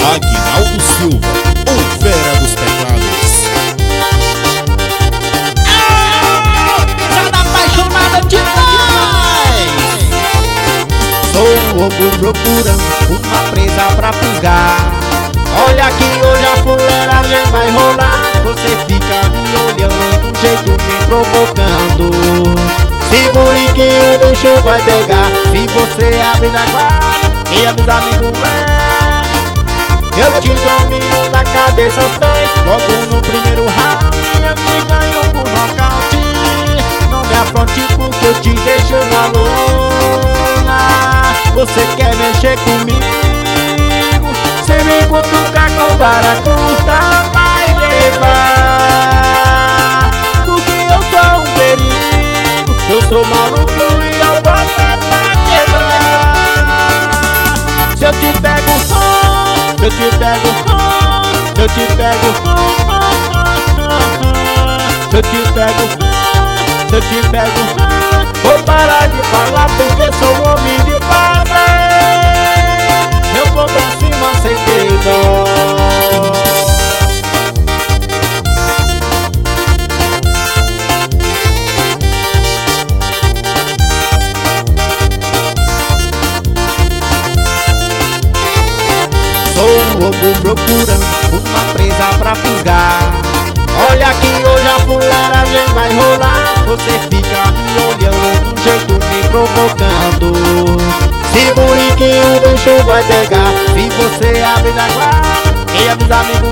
Aguinaldo Silva, o fera dos teclados. Cada apaixonada demais. Sou um lobo procurando uma presa pra fisgar. Olha que hoje a fuleiragem vai rolar. Você fica me olhando de um jeito me provocando. Segure que o bicho vai pegar. Se você abrir na guarda e avisar amigo eu te domino da cabeça aos pés. Logo no primeiro round eu te ganho por nocaute. Não me afronte porque eu te deixo na lona. Você quer mexer comigo? Se me cutucar com vara curta vai levar. Porque eu sou um perigo. Eu sou maluco e eu boto é pra quebrar. Se eu te pego, se eu te pego, se eu te pego, se eu te pego, se eu te pego, vou parar de falar porque sou homem de padre. Eu vou pra cima sem ter dó. Sou um lobo procurando uma presa pra fisgar. Olha que hoje a fuleiragem vai rolar. Você fica me olhando de um jeito me provocando. Segure que o bicho vai pegar. Se você abrir na guarda e avisar amigo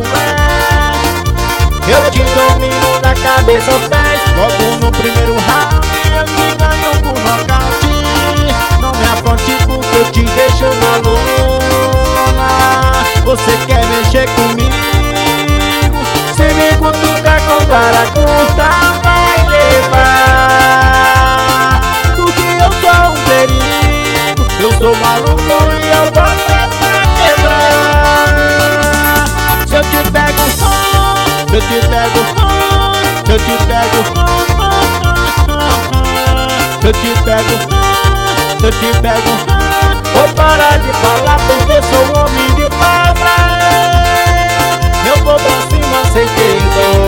eu te domino da cabeça aos pés. Logo no primeiro round eu te ganho por nocaute. Não me afronte porque eu te deixo na lona. Você quer mexer comigo? Se me cutucar com vara curta vai levar. Porque eu sou um perigo. Eu sou maluco e eu boto é pra quebrar. Se eu te pego, se eu te pego, se eu te pego, se eu te pego, se eu te pego, vou parar de falar porque sou homem de palavra. Eu vou pra cima sem ter dó.